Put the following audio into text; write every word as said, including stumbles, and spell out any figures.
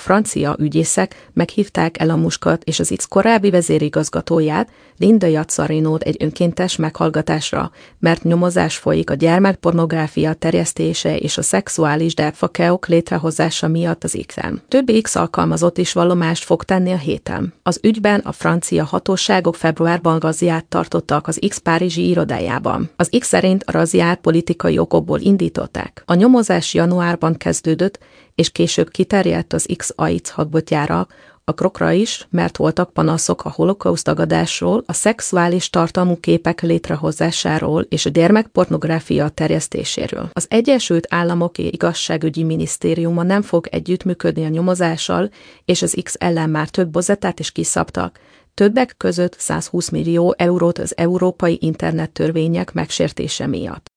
francia ügyészek meghívták Elon Muskot és az X korábbi vezérigazgatóját, Linda Yatsarinót egy önkéntes meghallgatásra, mert nyomozás folyik a gyermekpornográfia terjesztése és a szexuális deepfake-ok létrehozása miatt az X-en. Többi X alkalmazott is vallomást fog tenni a héten. Az ügyben a francia hatóságok februárban razziát tartottak az X párizsi irodájában. Az X szerint a razziát politikai okokból indították. A nyomozás januárban kezdődött, és később kiterjedt az X á i cé hakbotjára, a Grokra is, mert voltak panaszok a holokauszt tagadásról, a szexuális tartalmú képek létrehozásáról és a gyermekpornográfia terjesztéséről. Az Egyesült Államok igazságügyi minisztériuma nem fog együttműködni a nyomozással, és az X ellen már több bozetát is kiszabtak, többek között százhúsz millió eurót az európai internettörvények megsértése miatt.